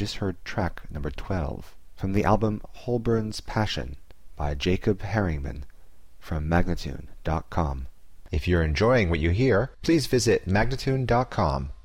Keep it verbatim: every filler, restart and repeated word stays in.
just heard track number twelve from the album Holborn's Passion by Jacob Herringman from Magnatune dot com. If you're enjoying what you hear, please visit Magnatune dot com